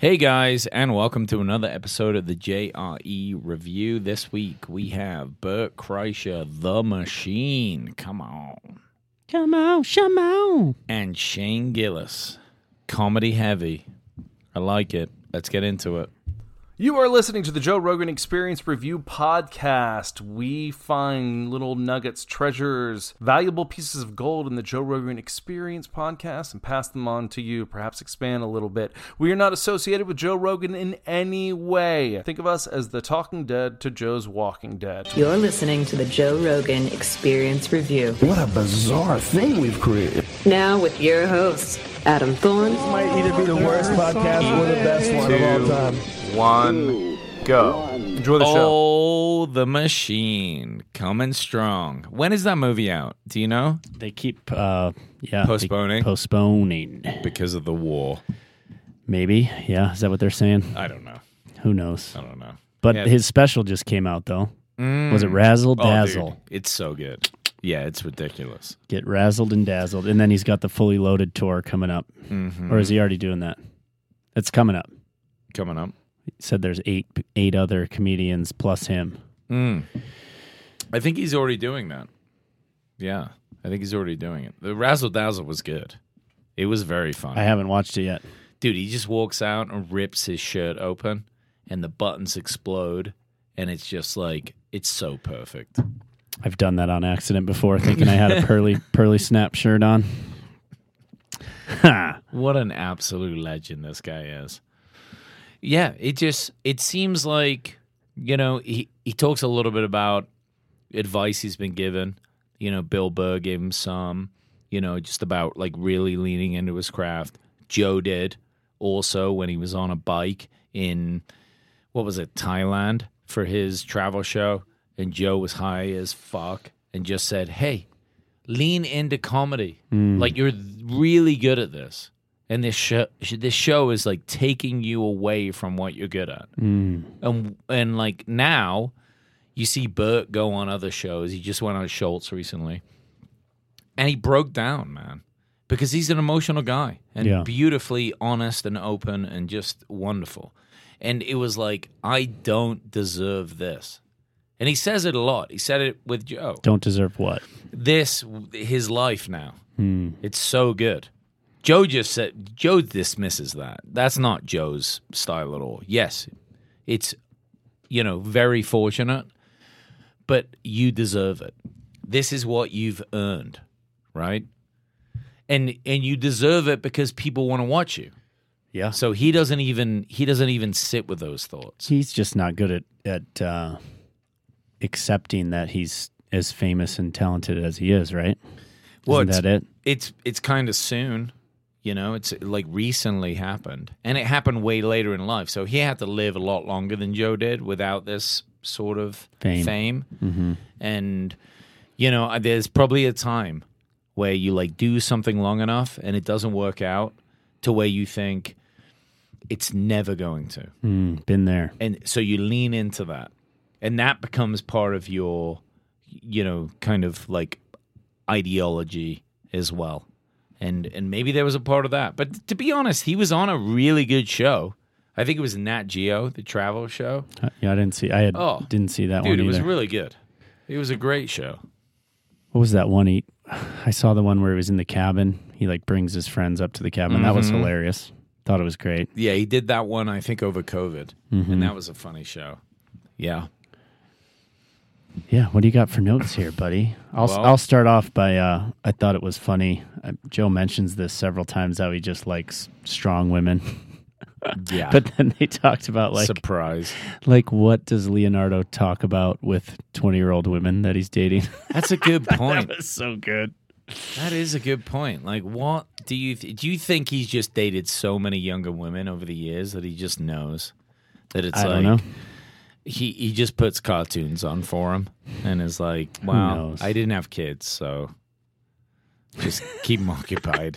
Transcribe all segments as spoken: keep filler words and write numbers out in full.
Hey guys, and welcome to another episode of the J R E Review. This week we have Bert Kreischer, The Machine. Come on. Come on, come on. And Shane Gillis, Comedy Heavy. I like it. Let's get into it. You are listening to the Joe Rogan Experience Review podcast. We find little nuggets, treasures, valuable pieces of gold in the Joe Rogan Experience podcast and pass them on to you, perhaps expand a little bit. We are not associated with Joe Rogan in any way. Think of us as the Talking Dead to Joe's Walking Dead. You're listening to the Joe Rogan Experience Review. What a bizarre thing we've created. Now with your hosts, Adam Thorne. This might either be the worst podcast or the best one of all time. One, go. Enjoy the show. Oh, The Machine, coming strong. When is that movie out? Do you know? They keep uh, yeah Postponing? they- postponing. Because of the war. Maybe, yeah. Is that what they're saying? I don't know. Who knows? I don't know. But Yeah. his special just came out though. Mm. Was it Razzle Oh, Dazzle? dude, it's so good. Yeah, it's ridiculous. Get razzled and dazzled, and then he's got the Fully Loaded tour coming up. Mm-hmm. Or is he already doing that? It's coming up. Coming up. He said there's eight eight other comedians plus him. Mm. I think he's already doing that. Yeah, I think he's already doing it. The Razzle Dazzle was good. It was very fun. I haven't watched it yet. Dude, he just walks out and rips his shirt open, and the buttons explode, and it's just like, it's so perfect. I've done that on accident before, thinking I had a pearly pearly snap shirt on. Ha! What an absolute legend this guy is. Yeah, it just, it seems like, you know, he, he talks a little bit about advice he's been given. You know, Bill Burr gave him some, you know, just about like really leaning into his craft. Joe did also when he was on a bike in, what was it, Thailand for his travel show. And Joe was high as fuck and just said, hey, lean into comedy. Mm. Like, you're really good at this. And this show, this show is like taking you away from what you're good at. Mm. And and like now, you see Bert go on other shows. He just went on Schultz recently, and he broke down, man, because he's an emotional guy and Yeah. beautifully honest and open and just wonderful. And it was like, I don't deserve this. And he says it a lot. He said it with Joe. Don't deserve what? This, his life now. Mm. It's so good. Joe just said, Joe dismisses that. That's not Joe's style at all. Yes, it's, you know, very fortunate, but you deserve it. This is what you've earned, right? And and you deserve it because people want to watch you. Yeah. So he doesn't even he doesn't even sit with those thoughts. He's just not good at at uh, accepting that he's as famous and talented as he is, right? Well, Isn't it's- that it? It's it's kind of soon. You know, it's like recently happened. And it happened way later in life. So he had to live a lot longer than Joe did without this sort of Fame. fame. Mm-hmm. And, you know, there's probably a time where you like do something long enough and it doesn't work out to where you think it's never going to. Mm, been there. And so you lean into that. And that becomes part of your, you know, kind of like ideology as well. And and maybe there was a part of that. But to be honest, he was on a really good show. I think it was Nat Geo, the travel show. Uh, yeah, I didn't see. I had, Oh, didn't see that Dude, one it either. was really good. It was a great show. What was that one? He, I saw the one where he was in the cabin. He like brings his friends up to the cabin. That was Mhm. hilarious. Thought it was great. Yeah, he did that one, I think, over COVID. Mhm. And that was a funny show. Yeah. Yeah. What do you got for notes here, buddy? I'll Well- I'll start off by. Uh, I thought it was funny. Uh, Joe mentions this several times how he just likes strong women. Yeah. But then they talked about like Surprise. like what does Leonardo talk about with twenty year old women that he's dating? That's a good point. That was so good. That is a good point. Like, what do you th- do? You think he's just dated so many younger women over the years that he just knows that it's I like don't know. he he just puts cartoons on for him and is like, "Wow, knows? I didn't have kids, so just keep them occupied."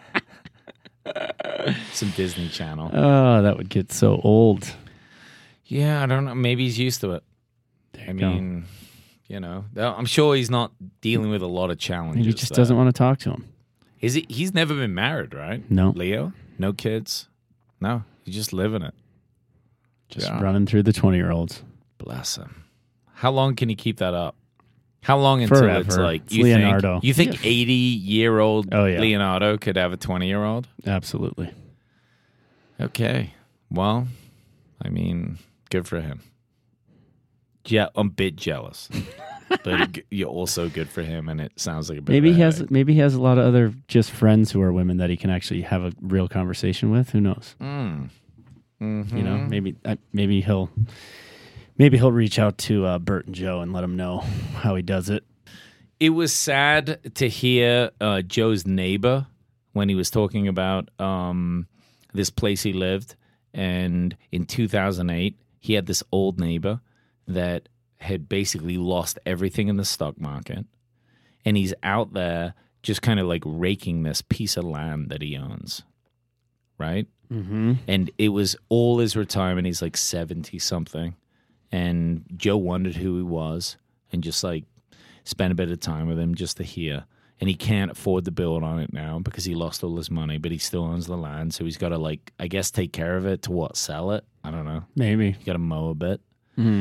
Some Disney Channel. Oh, that would get so old. Yeah, I don't know. Maybe he's used to it. I you go. mean, you know, I'm sure he's not dealing with a lot of challenges. Maybe he just there. doesn't want to talk to him. Is he? He's never been married, right? No. Leo, no kids. No, He's just living it. Just Yeah. running through the twenty-year-olds. Bless him. How long can he keep that up? How long until Forever. it's like It's you Leonardo. think you think eighty year old Oh, yeah. Leonardo could have a twenty year old? Absolutely. Okay. Well, I mean, good for him. Yeah, I'm a bit jealous. But you're also good for him, and it sounds like a bit Maybe of a he has headache. maybe he has a lot of other just friends who are women that he can actually have a real conversation with. Who knows? Mm. Mhm. You know, maybe uh, maybe he'll maybe he'll reach out to uh, Bert and Joe and let them know how he does it. It was sad to hear uh, Joe's neighbor when he was talking about um, this place he lived. And in two thousand eight, he had this old neighbor that had basically lost everything in the stock market. And he's out there just kind of like raking this piece of land that he owns. Right? Mm-hmm. And it was all his retirement. He's like seventy something. And Joe wondered who he was and just like spent a bit of time with him just to hear. And he can't afford to build on it now because he lost all his money, but he still owns the land. So he's got to, like, I guess, take care of it to what? Sell it? I don't know. Maybe. You got to mow a bit. Mm-hmm.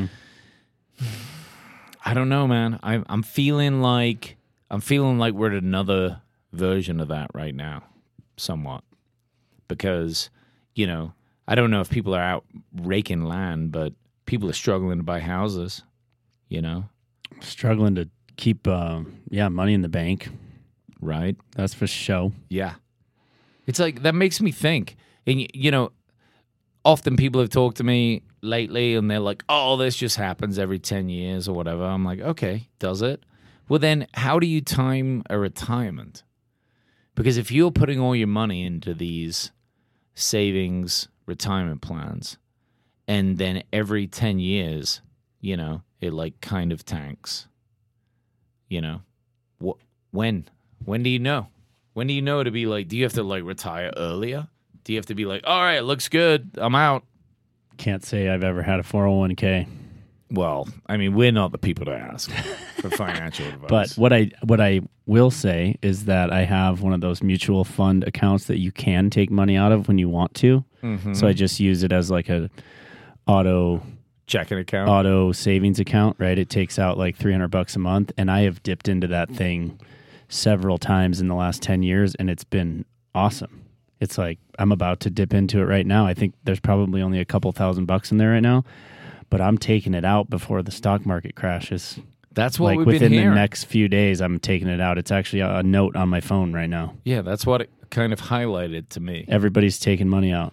I don't know, man. I'm I'm feeling like I'm feeling like we're at another version of that right now, somewhat, because you know I don't know if people are out raking land, but people are struggling to buy houses. You know, Struggling to keep uh, yeah money in the bank. right? That's for show. Yeah, it's like that makes me think, and y- you know, often people have talked to me lately, and they're like, "Oh, this just happens every ten years or whatever." I'm like, "Okay, does it?" Well, then how do you time a retirement? Because if you're putting all your money into these savings retirement plans, and then every ten years, you know, it like kind of tanks, you know, wh- when? When do you know? When do you know to be like, do you have to like retire earlier? Do you have to be like, all right, looks good, I'm out? Can't say I've ever had a four oh one k. Well, I mean, we're not the people to ask for financial advice. But what I what I will say is that I have one of those mutual fund accounts that you can take money out of when you want to. Mhm. So I just use it as like a auto checking account. auto savings account, right? It takes out like three hundred bucks a month, and I have dipped into that thing several times in the last ten years, and it's been awesome. It's like I'm about to dip into it right now. I think there's probably only a couple thousand bucks in there right now, but I'm taking it out before the stock market crashes. That's what Like we've within been the hearing. next few days, I'm taking it out. It's actually a, a note on my phone right now. Yeah, that's what it kind of highlighted to me. Everybody's taking money out.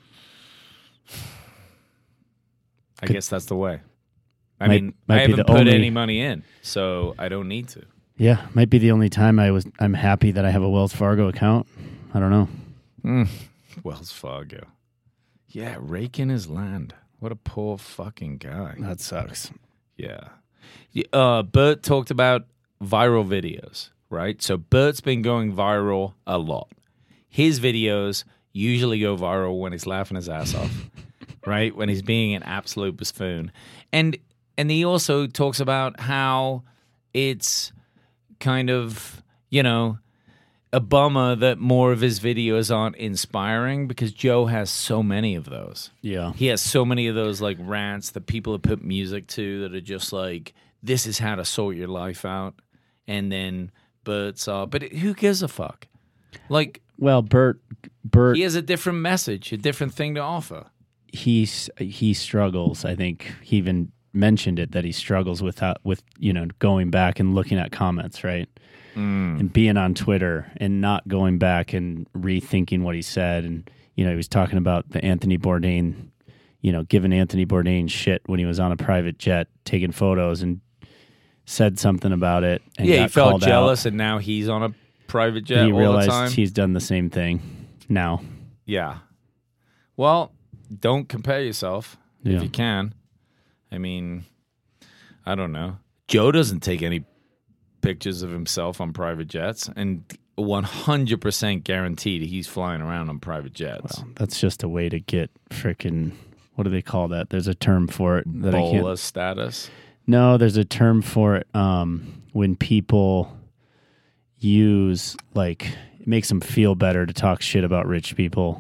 I guess that's the way. I Might- mean, might I be haven't the put only- any money in, so I don't need to. Yeah, might be the only time I was. I'm happy that I have a Wells Fargo account. I don't know. Mm. Wells Fargo. Yeah, raking his land. What a poor fucking guy. That sucks. Yeah. Yeah, Uh, Bert talked about viral videos, right? So Bert's been going viral a lot. His videos usually go viral when he's laughing his ass off, right? When he's being an absolute buffoon. And and he also talks about how it's kind of, you know, a bummer that more of his videos aren't inspiring because Joe has so many of those. Yeah. He has so many of those like rants that people have put music to that are just like, this is how to sort your life out. And then Bert's uh but who gives a fuck? Like Well, Bert, Bert, he has a different message, a different thing to offer. he's he struggles. I think he even mentioned it that he struggles with how, with you know going back and looking at comments, right, Mm. and being on Twitter and not going back and rethinking what he said. And you know, he was talking about the Anthony Bourdain, you know, giving Anthony Bourdain shit when he was on a private jet taking photos and said something about it. And Yeah, he got felt called jealous out. and now he's on a private jet And he all realized the time. he's done the same thing now. Yeah. Well, don't compare yourself Yeah. if you can. I mean, I don't know. Joe doesn't take any pictures of himself on private jets, and one hundred percent guaranteed he's flying around on private jets. Well, that's just a way to get frickin' what do they call that? There's a term for it that I can't. Bola status. No, there's a term for it um, when people use like it makes them feel better to talk shit about rich people.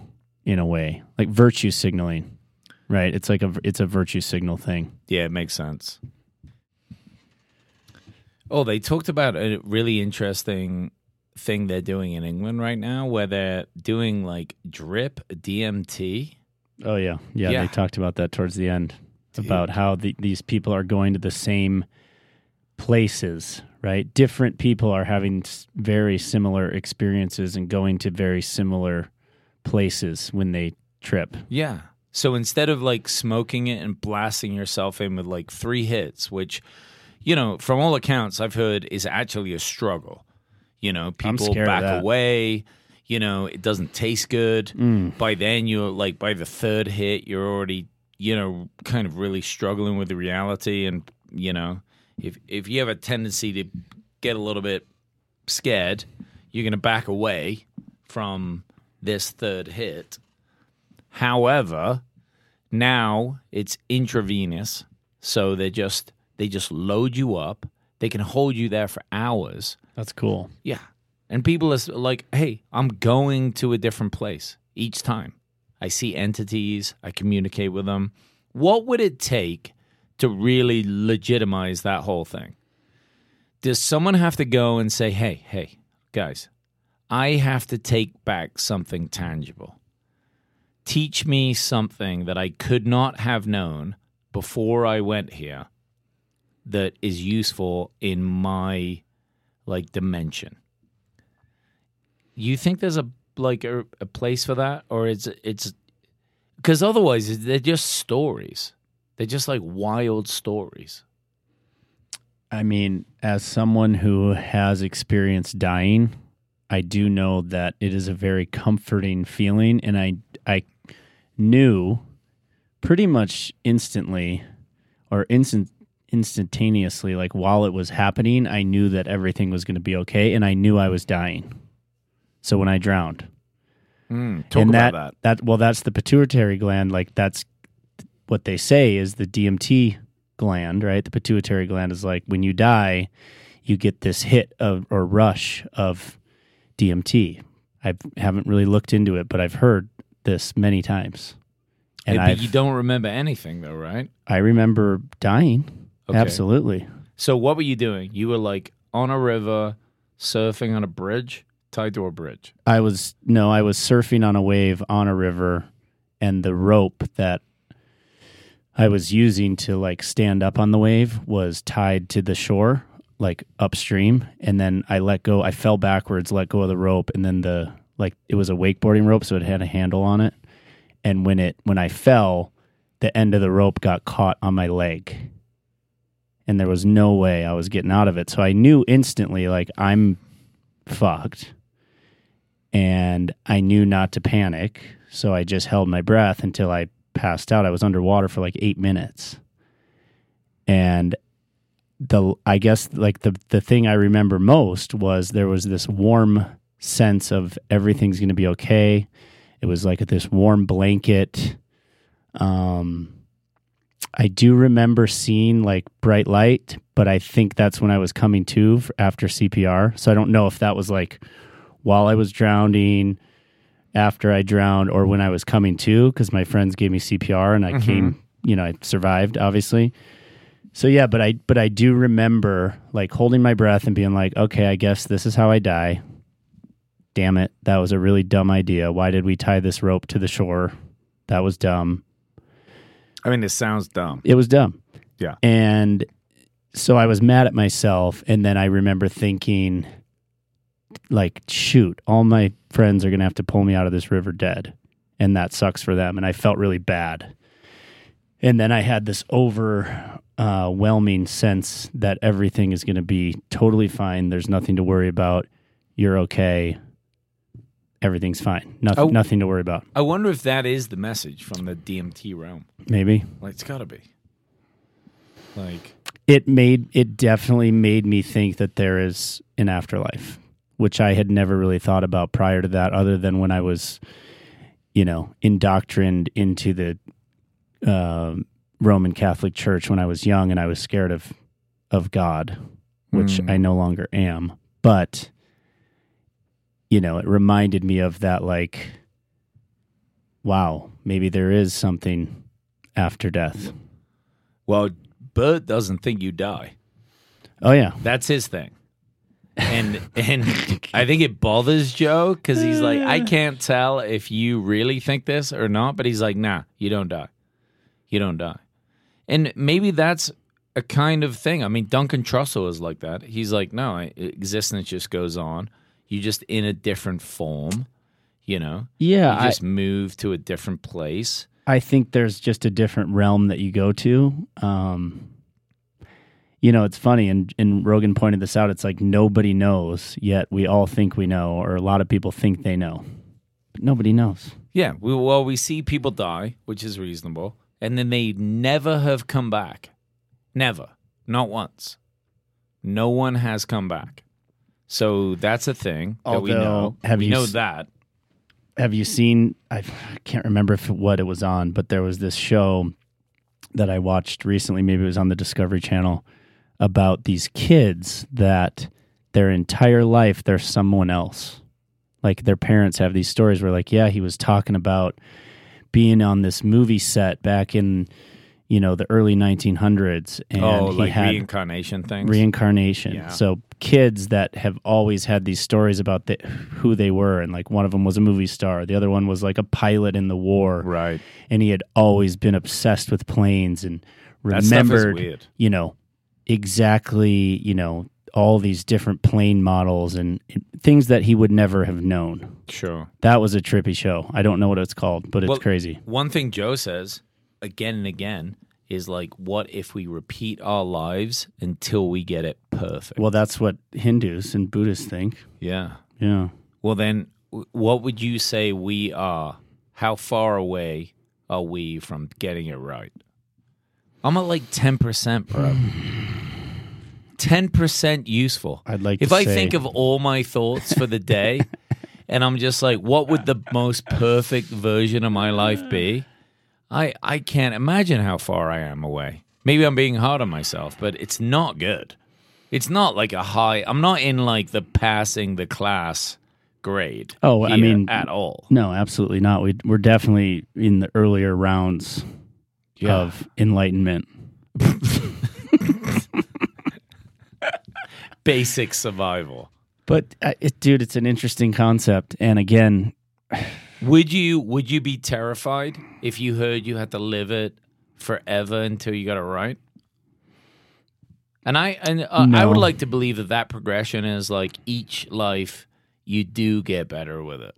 in a way, like virtue signaling, right? It's like a it's a virtue signal thing. Yeah, it makes sense. Oh, they talked about a really interesting thing they're doing in England right now, where they're doing like drip D M T. Oh yeah, yeah. Yeah. They talked about that towards the end Dude. about how the, these people are going to the same places, right? Different people are having s- very similar experiences and going to very similar places when they trip. Yeah. So instead of like smoking it and blasting yourself in with like three hits, which, you know, from all accounts I've heard is actually a struggle. You know, I'm people scared of back that. away. You know, it doesn't taste good. Mm. By then, you're like, by the third hit, you're already, you know, kind of really struggling with the reality. And, you know, if if you have a tendency to get a little bit scared, you're going to back away from this third hit. However, now it's intravenous, so they just they just load you up. They can hold you there for hours. That's cool. Yeah. And people are like, hey, I'm going to a different place each time. I see entities. I communicate with them. What would it take to really legitimize that whole thing? Does someone have to go and say, hey, hey, guys, I have to take back something tangible. Teach me something that I could not have known before I went here that is useful in my like dimension. You think there's a like a, a place for that, or it's it's because otherwise they're just stories. They're just like wild stories. I mean, as someone who has experienced dying, I do know that it is a very comforting feeling, and I I knew pretty much instantly or instant instantaneously, like while it was happening, I knew that everything was going to be okay, and I knew I was dying. So when I drowned, Mm, talk and about that, that. that well, that's the pituitary gland. Like that's what they say is the D M T gland, right? The pituitary gland is like when you die, you get this hit of or rush of D M T. I haven't really looked into it, but I've heard this many times. And Yeah, but I've, you don't remember anything, though, right? I remember dying. Okay. Absolutely. So what were you doing? You were like on a river, surfing on a bridge, tied to a bridge. I was, no, I was surfing on a wave on a river, and the rope that I was using to like stand up on the wave was tied to the shore, like upstream. And then I let go, I fell backwards, let go of the rope. And then the, like, it was a wakeboarding rope, so it had a handle on it. And when it, when I fell, the end of the rope got caught on my leg. And there was no way I was getting out of it. So I knew instantly, like, I'm fucked. And I knew not to panic. So I just held my breath until I passed out. I was underwater for like eight minutes. And the, I guess, like, the, the thing I remember most was there was this warm sense of everything's going to be okay. It was like this warm blanket. Um, I do remember seeing like bright light, but I think that's when I was coming to after C P R. So I don't know if that was like while I was drowning, after I drowned, or when I was coming to, because my friends gave me C P R and I mm-hmm. came, you know, I survived, obviously. So yeah, but I but I do remember like holding my breath and being like, okay, I guess this is how I die. Damn it, that was a really dumb idea. Why did we tie this rope to the shore? That was dumb. I mean, this sounds dumb. It was dumb. Yeah. And so I was mad at myself, and then I remember thinking, like, shoot, all my friends are going to have to pull me out of this river dead, and that sucks for them, and I felt really bad. And then I had this overwhelming sense that everything is going to be totally fine. There's nothing to worry about. You're okay. Everything's fine. Nothing, oh, nothing to worry about. I wonder if that is the message from the D M T realm. Maybe. Like, it's got to be. Like, it made it definitely made me think that there is an afterlife, which I had never really thought about prior to that, other than when I was, you know, indoctrined into the uh, Roman Catholic Church when I was young, and I was scared of of God, which mm. I no longer am. But you know, it reminded me of that, like, wow, maybe there is something after death. Well, Bert doesn't think you die. Oh, yeah. That's his thing. And and I think it bothers Joe because he's like, I can't tell if you really think this or not, but he's like, nah, you don't die. You don't die. And maybe that's a kind of thing. I mean, Duncan Trussell is like that. He's like, no, existence just goes on. You just in a different form, you know? Yeah. You just I, move to a different place. I think there's just a different realm that you go to. Um You know, it's funny, and, and Rogan pointed this out, it's like nobody knows, yet we all think we know, or a lot of people think they know. But nobody knows. Yeah, we, well, we see people die, which is reasonable, and then they never have come back. Never. Not once. No one has come back. So that's a thing that we Although, know. have we you know s- that. Have you seen, I can't remember if what it was on, but there was this show that I watched recently, maybe it was on the Discovery Channel, about these kids that their entire life they're someone else. Like their parents have these stories where like, yeah, he was talking about being on this movie set back in, you know, the early nineteen hundreds. And oh, he like had reincarnation things? reincarnation. Yeah. So kids that have always had these stories about the, who they were. And like one of them was a movie star. The other one was like a pilot in the war. Right. And he had always been obsessed with planes and That stuff is remembered, weird. you know, exactly, you know, all these different plane models and things that he would never have known. Sure. That was a trippy show. I don't know what it's called, but it's Well, crazy. One thing Joe says again and again is like, what if we repeat our lives until we get it perfect? Well, that's what Hindus and Buddhists think. Yeah. Yeah. Well, then, w- what would you say we are? How far away are we from getting it right? I'm at like ten percent, bro. ten percent useful. I'd like if to I say- think of all my thoughts for the day, and I'm just like, what would the most perfect version of my life be? I, I can't imagine how far I am away. Maybe I'm being hard on myself, but it's not good. It's not like a high. I'm not in like the passing the class grade. Oh, I here mean, at all. No, absolutely not. We, we're definitely in the earlier rounds Yeah. of enlightenment. Basic survival. But, uh, it, dude, it's an interesting concept. And again, Would you would you be terrified if you heard you had to live it forever until you got it right? And I and uh, I No. would like to believe that that progression is like each life you do get better with it.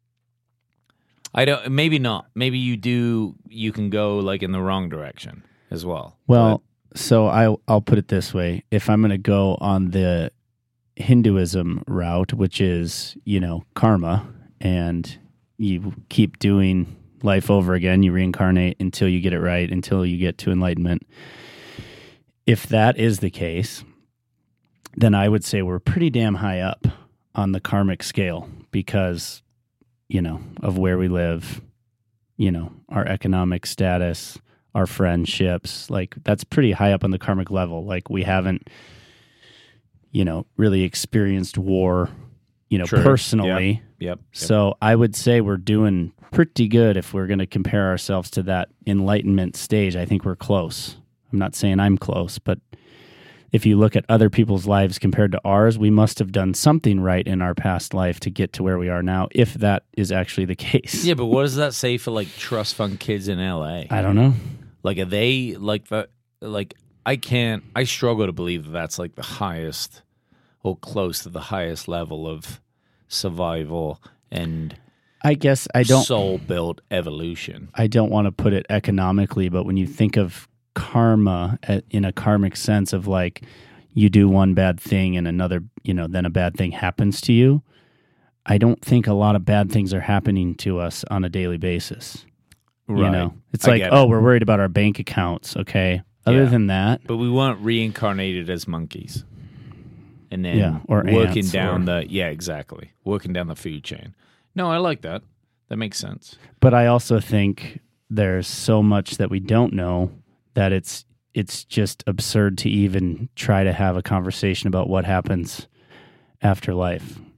I don't. Maybe not. Maybe you do. You can go like in the wrong direction as well. well, so I, I'll put it this way. If I'm going to go on the Hinduism route, which is, you know, karma, and you keep doing life over again, you reincarnate until you get it right, until you get to enlightenment. If that is the case, then I would say we're pretty damn high up on the karmic scale because, you know, of where we live, you know, our economic status, our friendships, like that's pretty high up on the karmic level. Like we haven't, you know, really experienced war, you know, True. personally. Yep. Yep. So I would say we're doing pretty good if we're going to compare ourselves to that enlightenment stage. I think we're close. I'm not saying I'm close, but if you look at other people's lives compared to ours, we must have done something right in our past life to get to where we are now, if that is actually the case. Yeah, but what does that say for like trust fund kids in L A? I don't know. Like, are they like the like? I can't. I struggle to believe that that's like the highest or close to the highest level of survival and I guess I don't soul built evolution. I don't want to put it economically, but when you think of karma at, in a karmic sense of like you do one bad thing and another, you know, then a bad thing happens to you, I don't think a lot of bad things are happening to us on a daily basis. You know, it's I like, get oh, it. we're worried about our bank accounts. Okay. Other Yeah. than that, But we weren't reincarnated as monkeys, and then Yeah, or working ants, down or- the yeah, exactly, working down the food chain. No, I like that. That makes sense. but I also think there's so much that we don't know that it's it's just absurd to even try to have a conversation about what happens after life.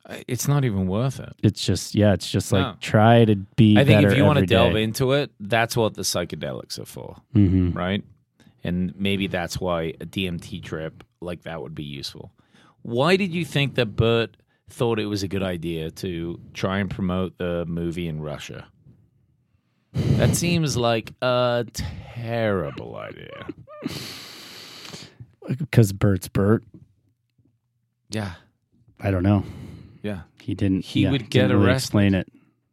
It's not even worth it. It's just, yeah, it's just like No. try to be I think better if you want to every delve day. into it, that's what the psychedelics are for, Mhm. right? And maybe that's why a D M T trip like that would be useful. Why did you think that Bert thought it was a good idea to try and promote the movie in Russia? That seems like a terrible idea. Because Bert's Bert. Yeah, I don't know. yeah. He didn't. He yeah, would get didn't really arrested. Explain it.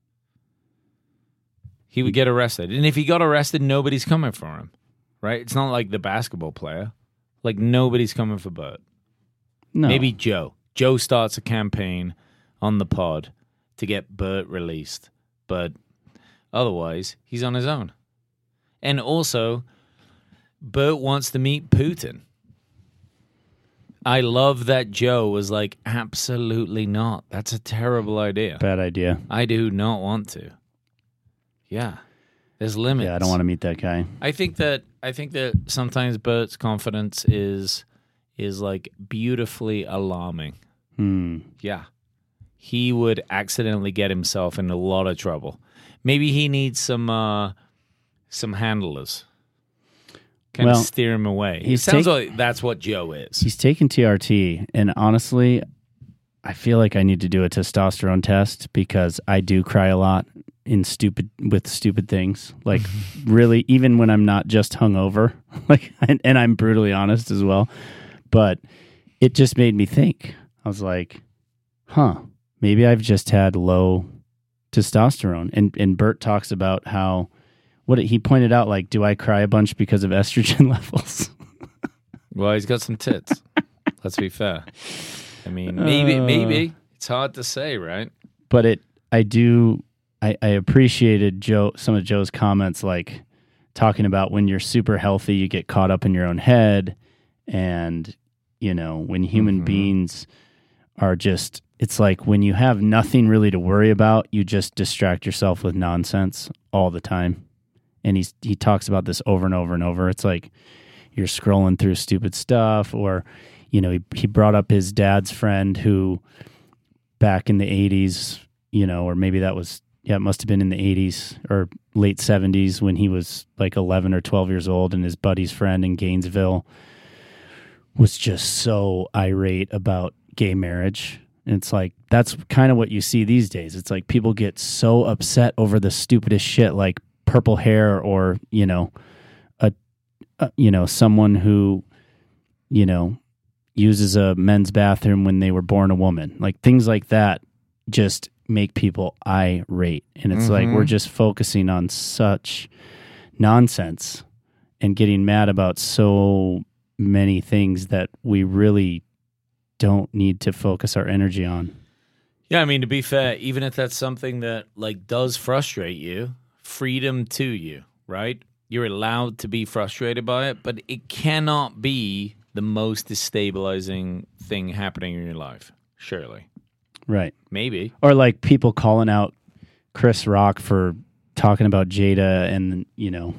He would get arrested. And if he got arrested, nobody's coming for him, right? It's not like the basketball player. Like, nobody's coming for Bert. No. Maybe Joe. Joe starts a campaign on the pod to get Bert released. But otherwise, he's on his own. And also, Bert wants to meet Putin. I love that Joe was like, absolutely not. That's a terrible idea. Bad idea. I do not want to. Yeah. There's limits. Yeah, I don't want to meet that guy. I think that I think that sometimes Bert's confidence is is like beautifully alarming. Hmm. Yeah. He would accidentally get himself in a lot of trouble. Maybe he needs some uh, some handlers. Kind Well, of steer him away. It he's sounds take- like that's what Joe is. He's taken T R T, and honestly, I feel like I need to do a testosterone test because I do cry a lot in stupid with stupid things. Like really, even when I'm not just hungover, like, and, and I'm brutally honest as well. But it just made me think. I was like, huh, maybe I've just had low testosterone. And and Bert talks about how what he pointed out, like, do I cry a bunch because of estrogen levels? Well, he's got some tits. Let's be fair. I mean, maybe, Uh. maybe. It's hard to say, right? But it, I do, I, I appreciated Joe, some of Joe's comments, like talking about when you're super healthy, you get caught up in your own head. And, you know, when human Mhm. beings are just, it's like when you have nothing really to worry about, you just distract yourself with nonsense all the time. And he's, he talks about this over and over and over. It's like you're scrolling through stupid stuff, or, you know, he, he brought up his dad's friend who back in the eighties, you know, or maybe that was, yeah, it must have been in the eighties or late seventies when he was like eleven or twelve years old, and his buddy's friend in Gainesville was just so irate about gay marriage. And it's like, that's kind of what you see these days. It's like people get so upset over the stupidest shit, like purple hair, or, you know, a, a you know, someone who, you know, uses a men's bathroom when they were born a woman. Like things like that just make people irate. And it's like Mhm. we're just focusing on such nonsense and getting mad about so many things that we really don't need to focus our energy on. Yeah, I mean, to be fair, even if that's something that like does frustrate you, freedom to you, right? You're allowed to be frustrated by it, but it cannot be the most destabilizing thing happening in your life. Surely. Right. Maybe. Or like people calling out Chris Rock for talking about Jada and, you know,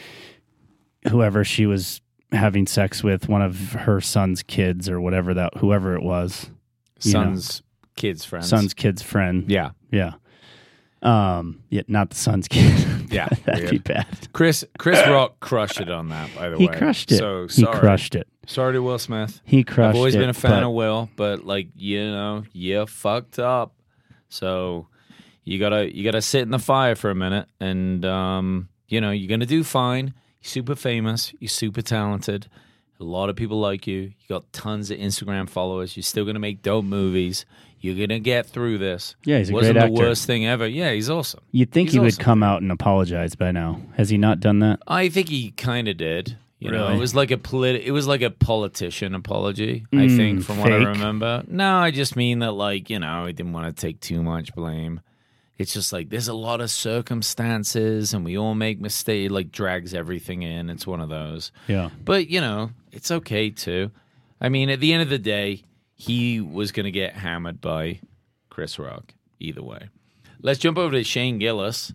whoever she was having sex with, one of her son's kids or whatever that, whoever it was. You know. Son's kids' friends. Son's kid's friend. Yeah. Yeah. Um, yeah, not the son's kid. Yeah, That'd weird. be bad. Chris Chris Rock crushed it on that, by the He way. crushed it. So he sorry. crushed it. Sorry to Will Smith. He crushed it. I've always been a fan but of Will, but like, you know, you fucked up. So you gotta you gotta sit in the fire for a minute, and um, you know, you're gonna do fine. You're super famous, you're super talented. A lot of people like you. You got tons of Instagram followers. You're still gonna make dope movies. You're gonna get through this. Yeah, he's a Wasn't great the actor. worst thing ever. Yeah, he's awesome. You'd think He's he would awesome. come out and apologize by now. Has he not done that? I think he kind of did. You know, Really? it was like a polit- It was like a politician apology. I Mm, think, from what I fake. remember. No, I just mean that, like, you know, he didn't want to take too much blame. It's just like there's a lot of circumstances, and we all make mistakes. Like, drags everything in. It's one of those. Yeah. But you know, it's okay too. I mean, at the end of the day, he was going to get hammered by Chris Rock either way. Let's jump over to Shane Gillis.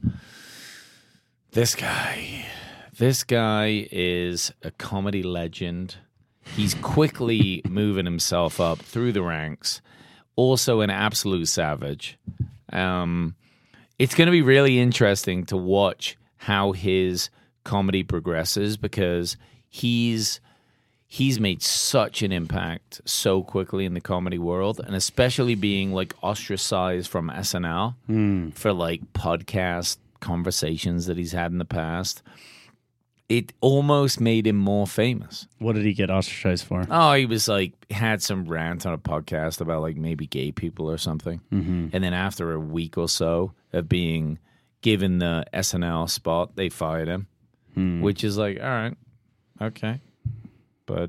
This guy, this guy is a comedy legend. He's quickly moving himself up through the ranks. also an absolute savage. Um, it's going to be really interesting to watch how his comedy progresses because he's he's made such an impact so quickly in the comedy world, and especially being like ostracized from S N L Mm. for like podcast conversations that he's had in the past. It almost made him more famous. What did he get ostracized for? Oh, he was like had some rant on a podcast about like maybe gay people or something, Mm-hmm. and then after a week or so of being given the S N L spot, they fired him, Hmm. which is like, all right, okay, but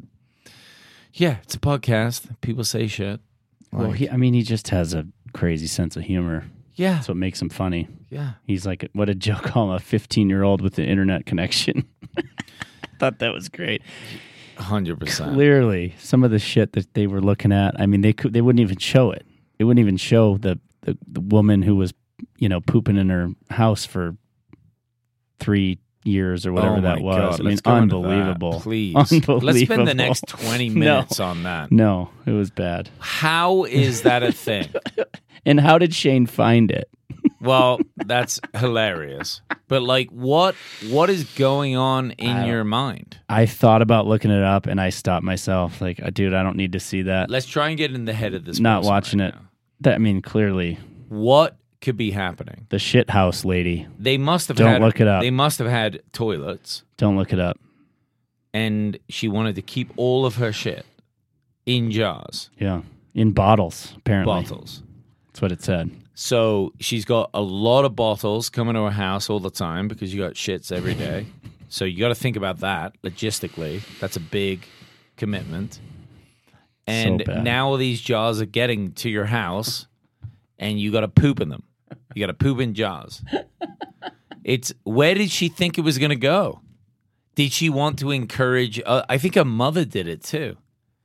yeah, it's a podcast. People say shit. Well, Like, he, I mean, he just has a crazy sense of humor. yeah, That's what makes him funny. yeah. He's like, what did Joe call him? A fifteen-year-old with the internet connection. I thought that was great. Hundred percent. Clearly, some of the shit that they were looking at, I mean, they could, they wouldn't even show it. They wouldn't even show the, the, the woman who was, you know, pooping in her house for three years or whatever oh that my was. God, I mean, let's go into that, unbelievable. please, Unbelievable. let's spend the next twenty No. minutes on that. No, it was bad. How is that a thing? And how did Shane find it? Well, that's hilarious. But like, what what is going on in I your mind? I thought about looking it up, and I stopped myself. Like, uh, dude, I don't need to see that. Let's try and get in the head of this. Not person watching right it. now. That I mean, clearly, What could be happening? the shit house lady. They must have Don't had, look it up. They must have had toilets, Don't look it up. and she wanted to keep all of her shit in jars, Yeah, in bottles. Apparently, bottles. that's what it said. So she's got a lot of bottles coming to her house all the time because you got shits every day. So you got to think about that logistically. That's a big commitment. And bad. now all these jars are getting to your house, and you got to poop in them. You got to poop in jars. It's where did she think it was going to go? Did she want to encourage? Uh, I think her mother did it too.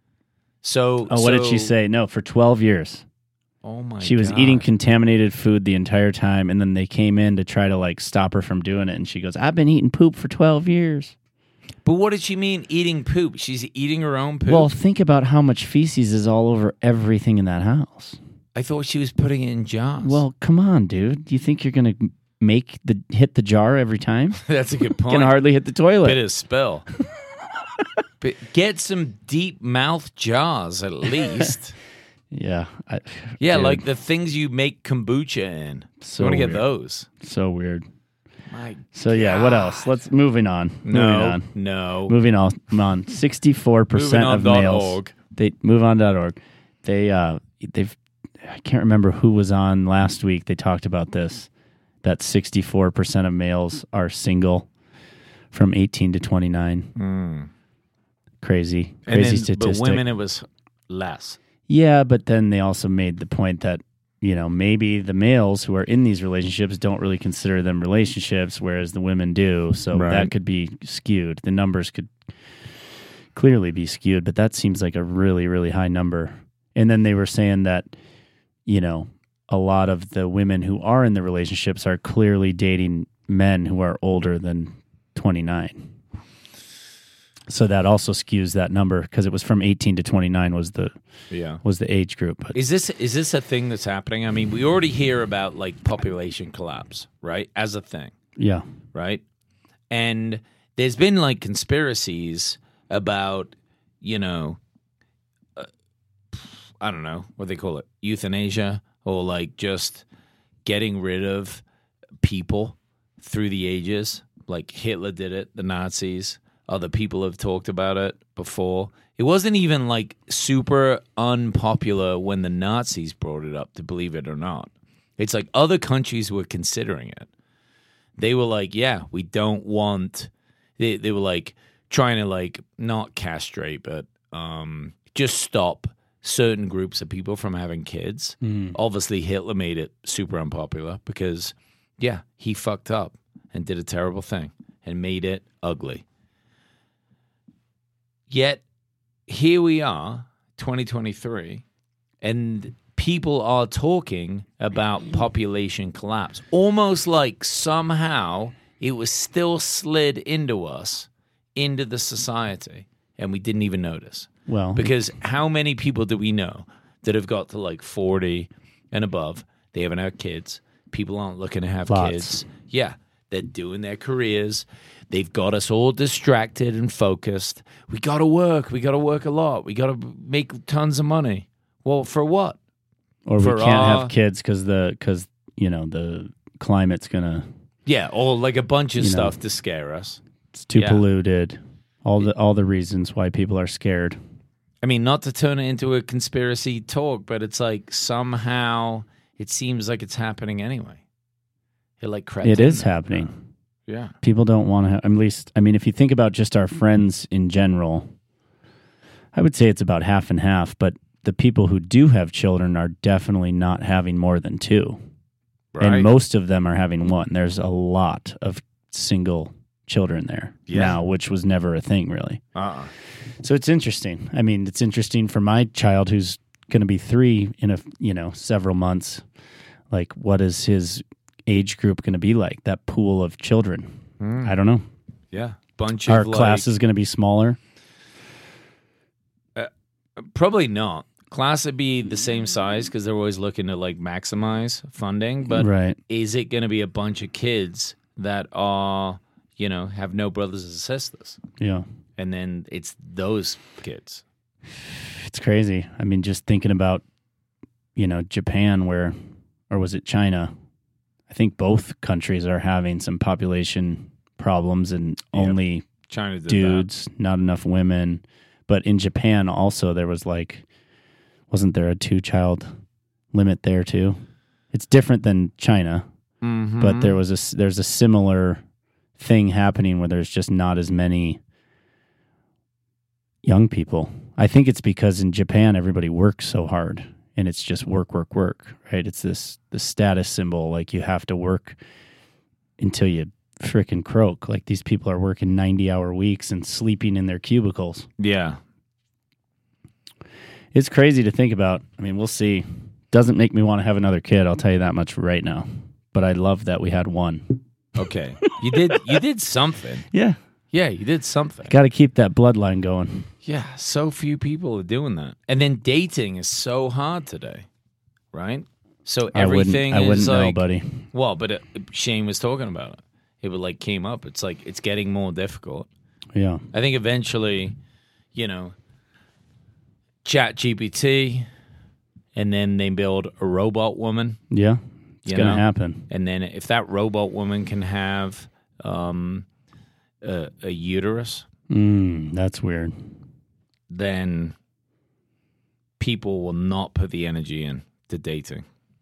So, Oh, what did she so- say? No, for twelve years. Oh my! She was God. eating contaminated food the entire time, and then they came in to try to like stop her from doing it, and she goes, "I've been eating poop for twelve years." But what did she mean eating poop? She's eating her own poop. Well, think about how much feces is all over everything in that house. I thought she was putting it in jars. Well, come on, dude. Do you think you're gonna make the hit the jar every time? that's a good point. Can hardly hit the toilet. Bit of spill. But get some deep mouth jars at least. Yeah, I, Yeah, dude, like the things you make kombucha in. So you want to get weird. those? so weird. My So yeah, what else? Let's moving on. moving no, on. no. Moving on. on. Sixty-four percent of Moving on dot males. org. They move on dot org. They uh they've I can't remember who was on last week. They talked about this. That sixty-four percent of males are single from eighteen to twenty-nine. Mm. Crazy, And crazy then, statistic. but women, it was less. Yeah, but then they also made the point that, you know, maybe the males who are in these relationships don't really consider them relationships, whereas the women do. So Right. that could be skewed. The numbers could clearly be skewed, but that seems like a really, really high number. And then they were saying that, you know, a lot of the women who are in the relationships are clearly dating men who are older than twenty-nine. So that also skews that number because it was from eighteen to twenty-nine was the Yeah. was the age group. But Is this is this a thing that's happening? I mean, we already hear about like population collapse, right? As a thing. yeah, Right? And there's been like conspiracies about, you know, uh, I don't know what they call it, euthanasia, or like just getting rid of people through the ages. Like Hitler did it, the Nazis, other people have talked about it before. It wasn't even like super unpopular when the Nazis brought it up, to believe it or not. It's like other countries were considering it. They were like, yeah, we don't want, they, they were like trying to like not castrate, but um, just stop certain groups of people from having kids. Mm. Obviously, Hitler made it super unpopular because, yeah, he fucked up and did a terrible thing and made it ugly. Yet, here we are, twenty twenty-three, and people are talking about population collapse, almost like somehow it was still slid into us, into the society, and we didn't even notice. well, Because how many people do we know that have got to like forty and above. They haven't had kids. People aren't looking to have Lots. kids. Yeah, they're doing their careers. They've got us all distracted and focused. We got to work. We got to work a lot. We got to make tons of money. Well, for what? Or For we can't our- have kids because the because you know the climate's gonna Yeah, or like a bunch of You know. stuff to scare us. it's too Yeah. polluted. All the all the reasons why people are scared. I mean, not to turn it into a conspiracy talk, but it's like somehow it seems like it's happening anyway. It like crept It in is there. happening. Yeah. People don't want to have, at least, I mean, if you think about just our friends in general, I would say it's about half and half, but the people who do have children are definitely not having more than two. Right. And most of them are having one. There's a lot of single children there Yeah. now, which was never a thing, really. Uh-uh. So it's interesting. I mean, it's interesting for my child who's going to be three in a, you know, several months. Like, what is his age group going to be like? That pool of children. I don't know. Yeah. Bunch Our of like, class is going to be smaller. probably not. Class would be the same size because they're always looking to like maximize funding. But Right. is it going to be a bunch of kids that are, you know, have no brothers and sisters? Yeah. And then it's those kids. It's crazy. I mean, just thinking about, you know, Japan, where, or was it China? I think both countries are having some population problems and Yep. only China did dudes, not enough women. But in Japan also, there was like, wasn't there a two child limit there too? It's different than China, that. Mm-hmm. but there was a s- there's a similar thing happening where there's just not as many young people. I think it's because in Japan everybody works so hard and it's just work, work, work, right? It's this the status symbol, like you have to work until you frickin' croak. Like these people are working ninety hour weeks and sleeping in their cubicles. Yeah. It's crazy to think about. I mean, we'll see. Doesn't make me want to have another kid, I'll tell you that much right now. But I love that we had one. Okay. You did you did something. Yeah. Yeah, you did something. Got to keep that bloodline going. Yeah, so few people are doing that. And then dating is so hard today, right? So everything I wouldn't, I is wouldn't know, like, buddy. well, but it, Shane was talking about it. It would like came up. It's like it's getting more difficult. Yeah. I think eventually, you know, Chat G P T, and then they build a robot woman. Yeah. It's You going to know? happen. And then if that robot woman can have um, a, a uterus, Mm, that's weird. then people will not put the energy in to dating.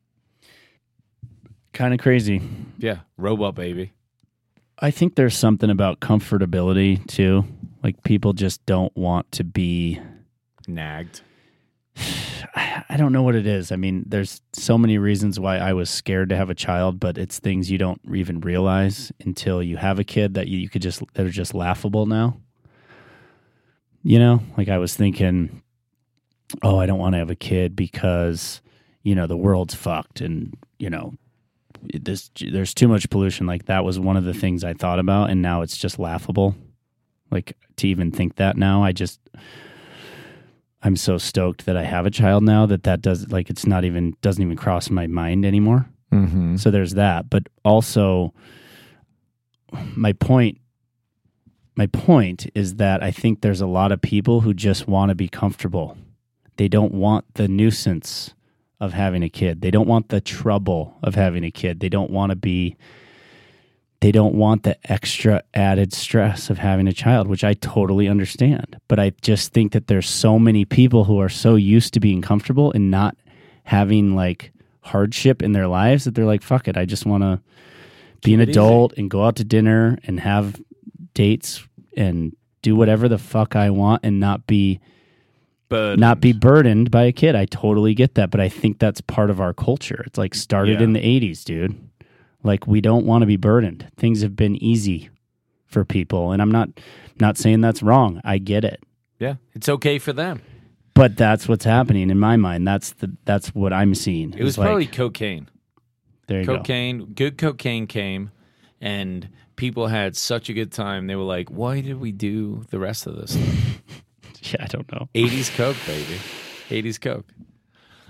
Kind of crazy. Yeah, robot baby. I think there's something about comfortability too. Like people just don't want to be. Nagged. I don't know what it is. I mean, there's so many reasons why I was scared to have a child, but it's things you don't even realize until you have a kid that you, you could just, that are just laughable now. You know, like I was thinking, oh, I don't want to have a kid because, you know, the world's fucked and, you know, this, there's too much pollution. Like that was one of the things I thought about. And now it's just laughable. Like to even think that now, I just, I'm so stoked that I have a child now that that does like, it's not even, doesn't even cross my mind anymore. Mm-hmm. So there's that. But also my point, my point is that I think there's a lot of people who just want to be comfortable. They don't want the nuisance of having a kid. They don't want the trouble of having a kid. They don't want to be, they don't want the extra added stress of having a child, which I totally understand. But I just think that there's so many people who are so used to being comfortable and not having like hardship in their lives that they're like, fuck it. I just want to be an it adult and go out to dinner and have dates and do whatever the fuck I want and not be But not be burdened by a kid. I totally get that, but I think that's part of our culture. It's like started Yeah. in the eighties, dude. Like we don't want to be burdened. Things have been easy for people, and I'm not not saying that's wrong. I get it. yeah, it's okay for them. But that's what's happening in my mind. That's the that's what I'm seeing. It was It's like, probably cocaine. there you go. Cocaine, good cocaine came, and people had such a good time. They were like, "Why did we do the rest of this?" Yeah, I don't know. eighties coke, baby. eighties coke.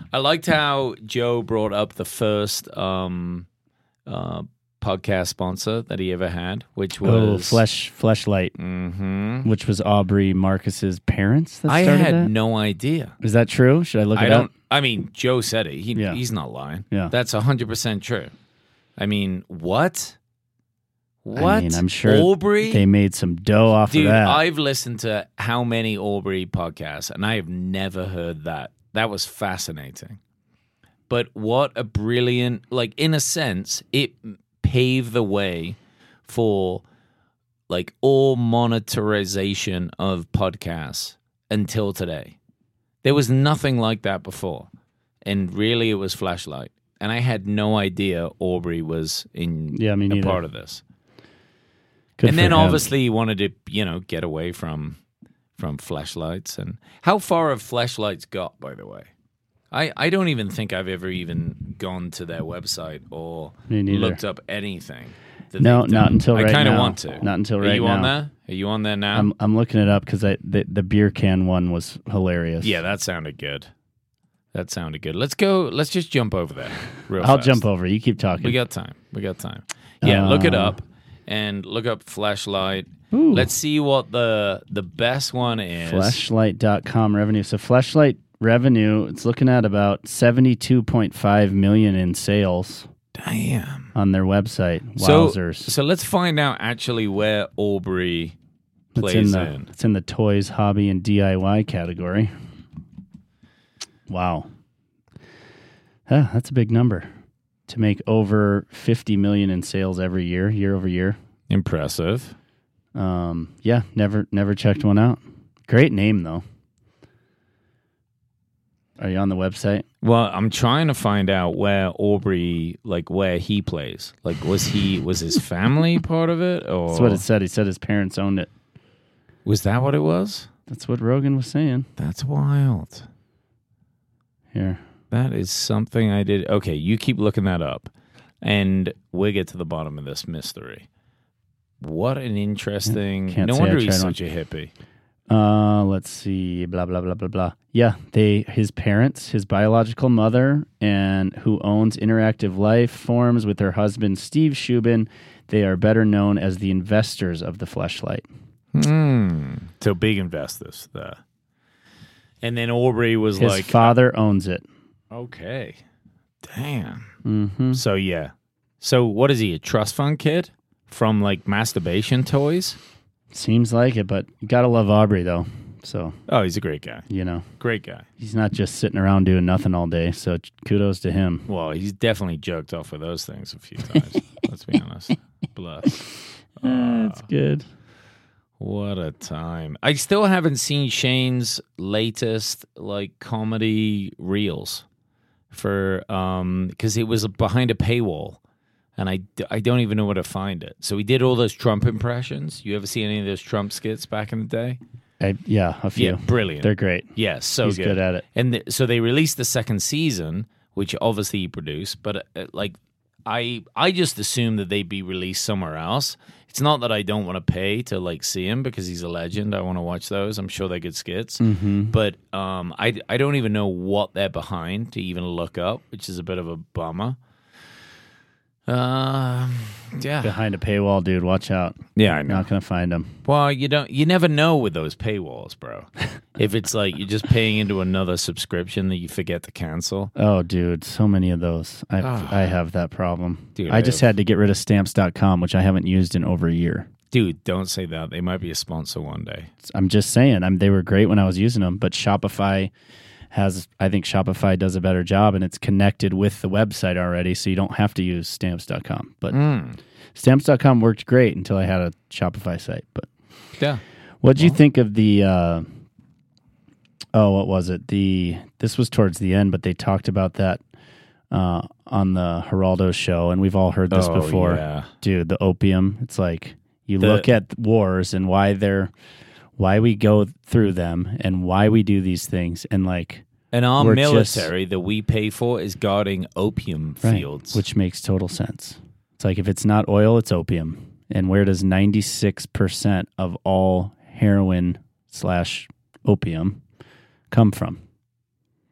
I liked how Joe brought up the first um, uh, podcast sponsor that he ever had, which was Oh, Flesh Fleshlight, Mm-hmm. which was Aubrey Marcus's parents that I started had that? no idea. Is that true? Should I look I it don't. up? I mean, Joe said it. He, Yeah. He's not lying. Yeah. That's a hundred percent true. I mean, what? What? I mean, I'm sure Aubrey. they made some dough off Dude, of that. I've listened to how many Aubrey podcasts, and I have never heard that. That was fascinating. But what a brilliant, like, in a sense, it paved the way for, like, all monetization of podcasts until today. There was nothing like that before. And really, it was Fleshlight. And I had no idea Aubrey was in Yeah, me a neither. part of this. Good and for then him. obviously he wanted to, you know, get away from from fleshlights. And how far have fleshlights got, by the way? I, I don't even think I've ever even gone to their website or Me neither. looked up anything. that No, they've not done. until right I kind of now. want to. Not until Are right you on now. there? Are you on there now? I'm I'm looking it up because I the, the beer can one was hilarious. yeah, that sounded good. That sounded good. Let's go. Let's just jump over there. Real I'll fast. jump over. You keep talking. We got time. We got time. Yeah, look it Uh, up and look up Fleshlight. Ooh. Let's see what the the best one is. Fleshlight dot com revenue. So Fleshlight revenue, it's looking at about seventy-two point five million in sales Damn. on their website. So, Wowzers. so let's find out actually where Aubrey it's plays in the in. it's in the toys, hobby, and D I Y category. Wow. Yeah, that's a big number. To make over fifty million in sales every year, year over year. Impressive. Um, yeah, never never checked one out. Great name though. Are you on the website? Well, I'm trying to find out where Aubrey, like where he plays. Like, was he was his family part of it, or That's what it said. He said his parents owned it. was that what it was? That's what Rogan was saying. That's wild. Here. That is something I did. Okay, you keep looking that up, and we'll get to the bottom of this mystery. What an interesting. Can't no say wonder I he's tried such a hippie. Uh, let's see. Blah blah blah blah blah. Yeah, they his parents, his biological mother, and who owns Interactive Life Forms with her husband Steve Shubin. They are better known as the investors of the Fleshlight. Hmm. So big investors there. And then Aubrey was His like, father owns it. okay, damn. Mm-hmm. So yeah. So what is he? A trust fund kid from like masturbation toys? Seems like it, but you gotta love Aubrey though. So Oh, he's a great guy. you know Great guy. he's not just sitting around doing nothing all day. So kudos to him. Well, he's definitely jerked off with those things a few times. Let's be honest. Bless. That's good. What a time. I still haven't seen Shane's latest like comedy reels for um because it was behind a paywall and I, I don't even know where to find it. So he did all those Trump impressions. You ever see any of those Trump skits back in the day? I, yeah, a few. Yeah, brilliant. They're great. Yeah, so He's good. good at it. And th- so they released the second season, which obviously he produced, but uh, like I I just assumed that they'd be released somewhere else. It's not that I don't want to pay to like see him because he's a legend. I want to watch those. I'm sure they're good skits. Mm-hmm. But um, I I don't even know what they're behind to even look up, which is a bit of a bummer. Um, yeah, Behind a paywall, dude. Watch out. yeah, I know. Not gonna find him. Well, you don't. You never know with those paywalls, bro. If it's like you're just paying into another subscription that you forget to cancel. Oh, dude, so many of those. I Ah. I have that problem. Dude, I I just have- had to get rid of stamps dot com, which I haven't used in over a year. Dude, don't say that. They might be a sponsor one day. I'm just saying. I'm they were great when I was using them, but Shopify has I think Shopify does a better job and it's connected with the website already, so you don't have to use stamps dot com. But Mm. stamps dot com worked great until I had a Shopify site. But Yeah. what did you think of the uh, oh, what was it? The this was towards the end, but they talked about that uh, on the Geraldo show, and we've all heard this Oh, before. yeah. Dude, the opium. It's like you The- look at wars and why they're why we go through them and why we do these things, and like And our We're just- military that we pay for is guarding opium right, fields. which makes total sense. It's like if it's not oil, it's opium. And where does ninety-six percent of all heroin slash opium come from?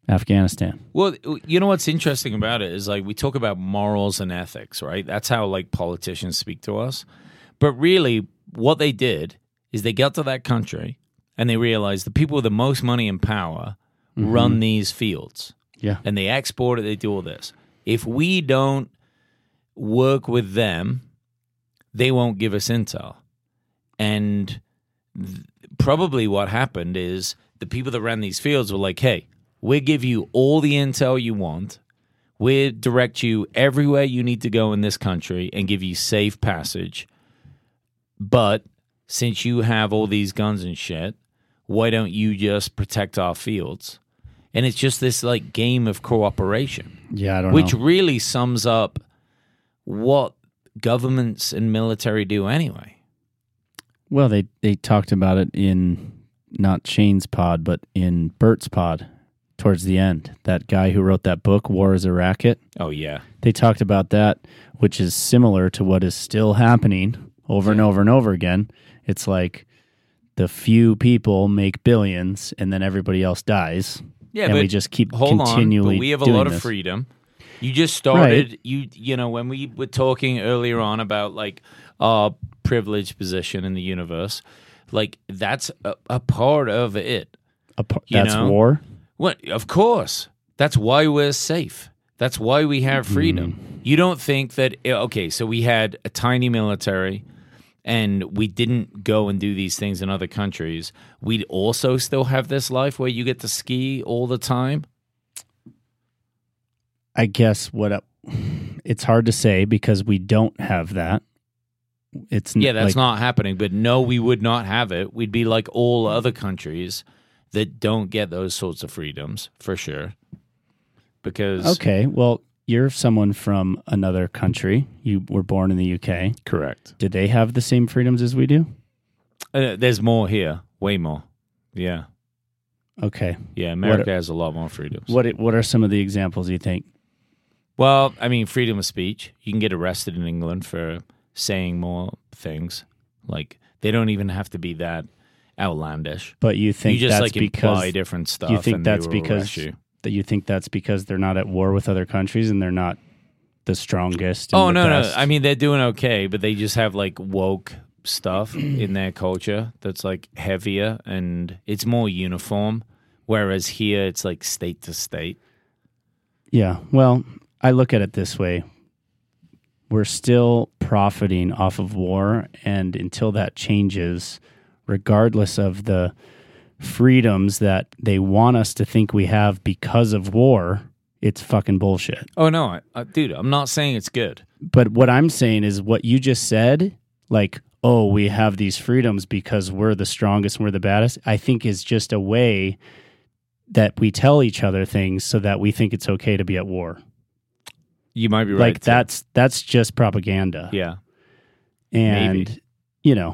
Afghanistan. Well, you know what's interesting about it is like we talk about morals and ethics, right? That's how like politicians speak to us. But really, what they did is they got to that country and they realized the people with the most money and power mm-hmm. run these fields. Yeah. And they export it, they do all this. If we don't work with them, they won't give us intel. And th- probably what happened is the people that ran these fields were like, hey, we'll give you all the intel you want. We'll direct you everywhere you need to go in this country and give you safe passage. But since you have all these guns and shit, why don't you just protect our fields? And it's just this like game of cooperation. Yeah, I don't which know. Which really sums up what governments and military do anyway. Well, they, they talked about it in not Shane's pod, but in Bert's pod towards the end. That guy who wrote that book, War is a Racket. Oh, yeah. They talked about that, which is similar to what is still happening over and over and over again. It's like the few people make billions and then everybody else dies. Yeah, and but we just keep hold continually on, but we have a doing lot of this. freedom. You just started, Right. you you know, when we were talking earlier on about like our privileged position in the universe, like that's a, a part of it. A par- You that's know? war? What? Of course. That's why we're safe. That's why we have freedom. Mm. You don't think that, okay, so we had a tiny military and we didn't go and do these things in other countries. We'd also still have this life where you get to ski all the time? I guess what I, it's hard to say because we don't have that. It's n- Yeah, that's like, not happening. But no, we would not have it. We'd be like all other countries that don't get those sorts of freedoms, for sure. Because... Okay, well, you're someone from another country. You were born in the U K. Correct. Did they have the same freedoms as we do? Uh, there's more here. Way more. Yeah. Okay. Yeah, America What are- has a lot more freedoms. What What are some of the examples you think? Well, I mean, freedom of speech. You can get arrested in England for saying more things. Like, they don't even have to be that outlandish. But you think you just, that's like, because imply different stuff. you think and they that's will because arrest you. that you think that's because they're not at war with other countries and they're not the strongest. And Oh, the no, best? no. I mean, they're doing okay, but they just have, like, woke stuff in their culture that's, like, heavier and it's more uniform. Whereas here, it's, like, state to state. Yeah. Well, I look at it this way. We're still profiting off of war, and until that changes, regardless of the freedoms that they want us to think we have because of war, it's fucking bullshit. Oh, no. I, I, dude, I'm not saying it's good. But what I'm saying is what you just said, like, oh, we have these freedoms because we're the strongest and we're the baddest, I think is just a way that we tell each other things so that we think it's okay to be at war. You might be right. Like too. that's that's just propaganda. Yeah. And Maybe. you know,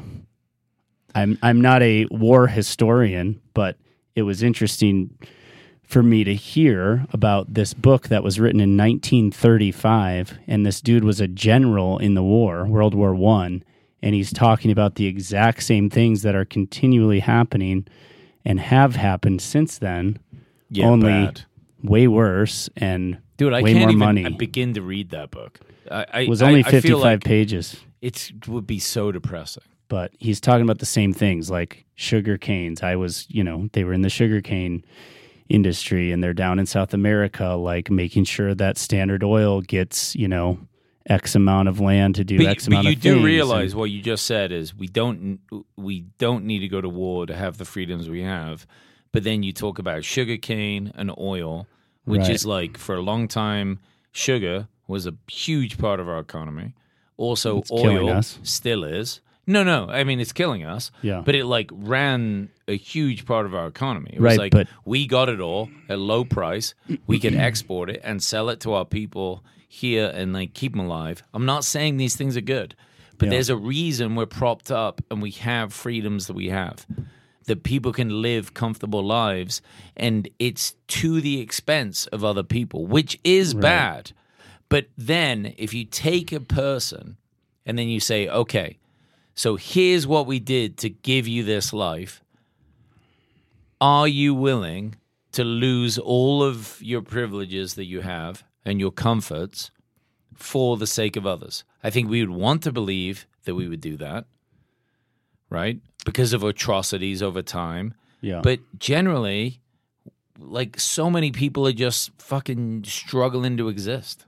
I'm I'm not a war historian, but it was interesting for me to hear about this book that was written in nineteen thirty-five, and this dude was a general in the war, World War One, and he's talking about the exact same things that are continually happening and have happened since then. Yeah, only bad. way worse and Dude, I way can't more even money. begin to read that book. I, I, It was I- only I feel fifty-five like pages. It would be so depressing. But he's talking about the same things, like sugar canes. I was, you know, they were in the sugar cane industry, and they're down in South America, like making sure that Standard Oil gets, you know, X amount of land to do But, X but amount you of do things. realize and- what you just said is we don't we don't need to go to war to have the freedoms we have. But then you talk about sugar cane and oil, which Right. is like for a long time, sugar was a huge part of our economy. Also, It's killing oil us. still is. No, no, I mean it's killing us. Yeah. But it like ran a huge part of our economy. It Right, was like but- we got it all at low price. We could export it and sell it to our people here and like keep them alive. I'm not saying these things are good, but Yeah. there's a reason we're propped up and we have freedoms that we have. That people can live comfortable lives, and it's to the expense of other people, which is bad. But then if you take a person and then you say, okay, so here's what we did to give you this life. Are you willing to lose all of your privileges that you have and your comforts for the sake of others. I think we would want to believe that we would do that, right? Because of atrocities over time. Yeah. But generally, like, so many people are just fucking struggling to exist.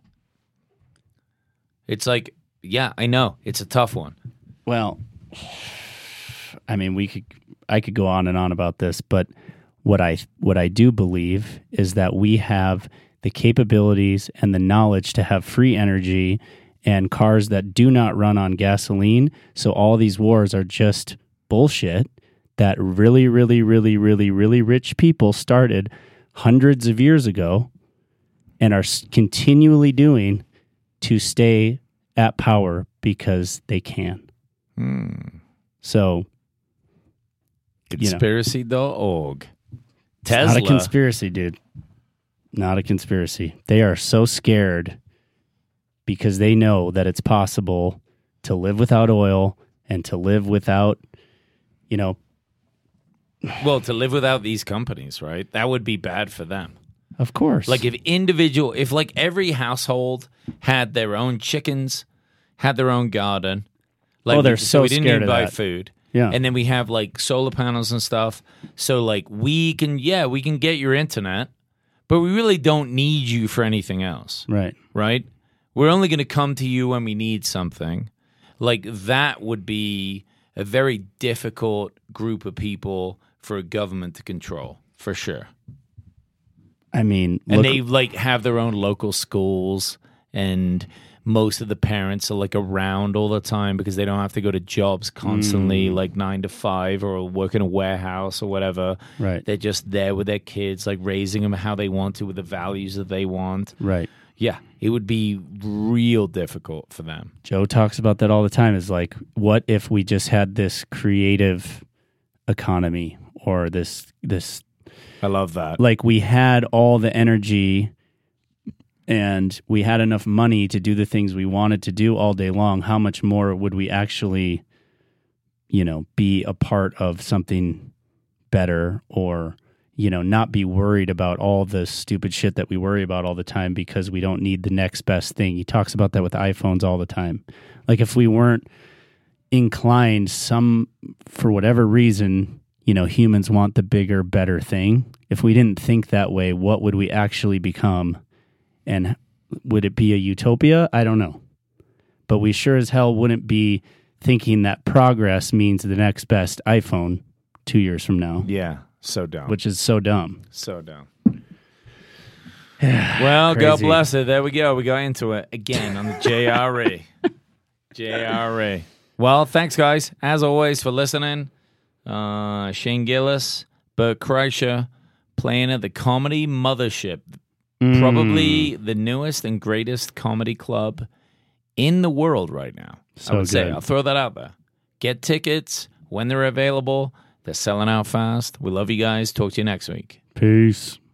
It's like, yeah, I know. It's a tough one. Well, I mean, we could, I could go on and on about this, but what I, what I do believe is that we have the capabilities and the knowledge to have free energy and cars that do not run on gasoline. So all these wars are just bullshit that really, really, really, really, really rich people started hundreds of years ago and are s- continually doing to stay at power because they can. Hmm. So, Conspiracy dot org. it's Tesla. not a conspiracy, dude. Not a conspiracy. They are so scared because they know that it's possible to live without oil and to live without, you know, Well, to live without these companies, right? That would be bad for them. of course. Like if individual, if like every household had their own chickens, had their own garden. Like Oh, they're we, so we didn't scared even of buy that. food. Yeah. And then we have like solar panels and stuff. So like we can, yeah, we can get your internet, but we really don't need you for anything else. right. Right? We're only going to come to you when we need something. Like that would be a very difficult group of people for a government to control, for sure. I mean, And look, they like have their own local schools, and most of the parents are like around all the time because they don't have to go to jobs constantly, Mm. like nine to five or work in a warehouse or whatever. Right. They're just there with their kids, like raising them how they want to with the values that they want. right. Yeah, it would be real difficult for them. Joe talks about that all the time. Is like, what if we just had this creative economy or this this I love that. like we had all the energy and we had enough money to do the things we wanted to do all day long, how much more would we actually, you know, be a part of something better, or, you know, not be worried about all the stupid shit that we worry about all the time because we don't need the next best thing. He talks about that with iPhones all the time. Like if we weren't inclined some, for whatever reason, you know, humans want the bigger, better thing. If we didn't think that way, what would we actually become? And would it be a utopia? I don't know. But we sure as hell wouldn't be thinking that progress means the next best iPhone two years from now, Yeah, so dumb. which is so dumb. So dumb. Well, God Crazy. bless it. There we go. We got into it again on the J R E. J R E. Well, thanks, guys, as always, for listening. Uh, Shane Gillis, Bert Kreischer, playing at the Comedy Mothership. Mm. Probably the newest and greatest comedy club in the world right now. So I would say. good. I'll throw that out there. Get tickets when they're available. They're selling out fast. We love you guys. Talk to you next week. Peace.